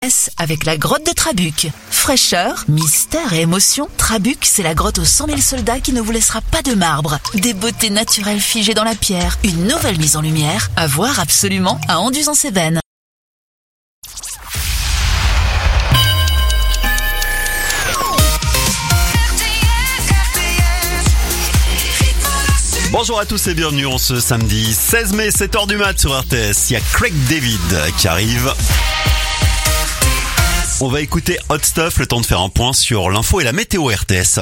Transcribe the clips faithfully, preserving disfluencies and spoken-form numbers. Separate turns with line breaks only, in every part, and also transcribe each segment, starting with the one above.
S avec la grotte de Trabuc. Fraîcheur, mystère et émotion, Trabuc, c'est la grotte aux cent mille soldats qui ne vous laissera pas de marbre. Des beautés naturelles figées dans la pierre, une nouvelle mise en lumière, à voir absolument à Anduze-en-Cévennes.
Bonjour à tous et bienvenue en ce samedi seize mai, sept heures du mat sur R T S. Il y a Craig David qui arrive. On va écouter Hot Stuff, le temps de faire un point sur l'info et la météo R T S.
R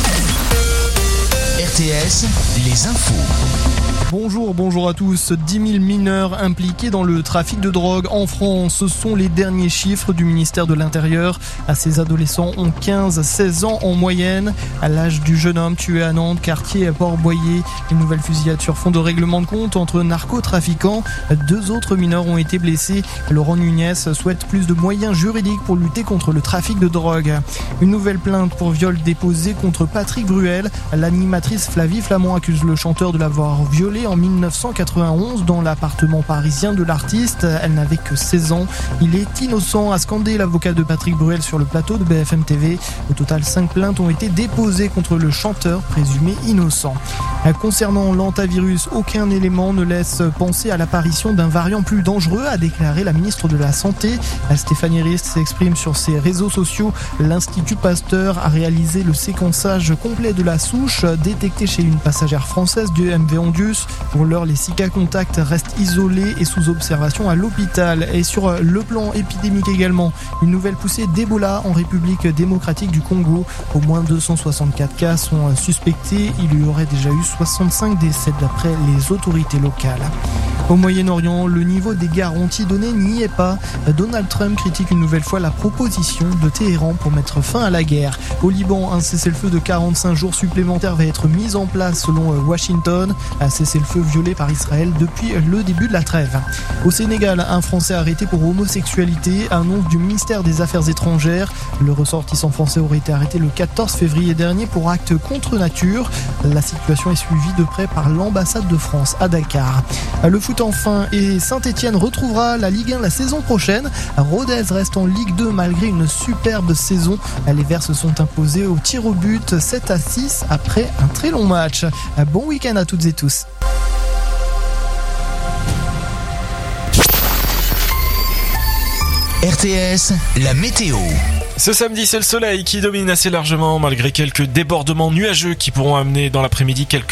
T S, les infos.
Bonjour, bonjour à tous. dix mille mineurs impliqués dans le trafic de drogue en France. Ce sont les derniers chiffres du ministère de l'Intérieur. Ces adolescents ont quinze à seize ans en moyenne. À l'âge du jeune homme tué à Nantes, quartier Port-Boyer. Une nouvelle fusillade sur fond de règlement de compte entre narcotrafiquants. Deux autres mineurs ont été blessés. Laurent Nunez souhaite plus de moyens juridiques pour lutter contre le trafic de drogue. Une nouvelle plainte pour viol déposée contre Patrick Bruel. L'animatrice Flavie Flamand accuse le chanteur de l'avoir violé en dix-neuf cent quatre-vingt-onze dans l'appartement parisien de l'artiste. Elle n'avait que seize ans. Il est innocent, a scandé l'avocat de Patrick Bruel sur le plateau de B F M T V. Au total, cinq plaintes ont été déposées contre le chanteur présumé innocent. Concernant l'hantavirus, aucun élément ne laisse penser à l'apparition d'un variant plus dangereux, a déclaré la ministre de la Santé. Stéphanie Rist s'exprime sur ses réseaux sociaux. L'Institut Pasteur a réalisé le séquençage complet de la souche détectée chez une passagère française du M V Anduze. Pour l'heure, les six cas contacts restent isolés et sous observation à l'hôpital. Et sur le plan épidémique également, une nouvelle poussée d'Ebola en République démocratique du Congo. Au moins deux cent soixante-quatre cas sont suspectés. Il y aurait déjà eu soixante-cinq décès d'après les autorités locales. Au Moyen-Orient, le niveau des garanties données n'y est pas. Donald Trump critique une nouvelle fois la proposition de Téhéran pour mettre fin à la guerre. Au Liban, un cessez-le-feu de quarante-cinq jours supplémentaires va être mis en place selon Washington. Un cessez-le-feu violé par Israël depuis le début de la trêve. Au Sénégal, un Français arrêté pour homosexualité, annonce du ministère des Affaires étrangères. Le ressortissant français aurait été arrêté le quatorze février dernier pour acte contre nature. La situation est suivie de près par l'ambassade de France à Dakar. Le foot enfin, et Saint-Etienne retrouvera la Ligue un la saison prochaine. Rodez reste en Ligue deux malgré une superbe saison. Les Verts se sont imposés au tir au but sept à six après un très long match. Bon week-end à toutes et tous.
R T S, la météo.
Ce samedi, c'est le soleil qui domine assez largement malgré quelques débordements nuageux qui pourront amener dans l'après-midi quelques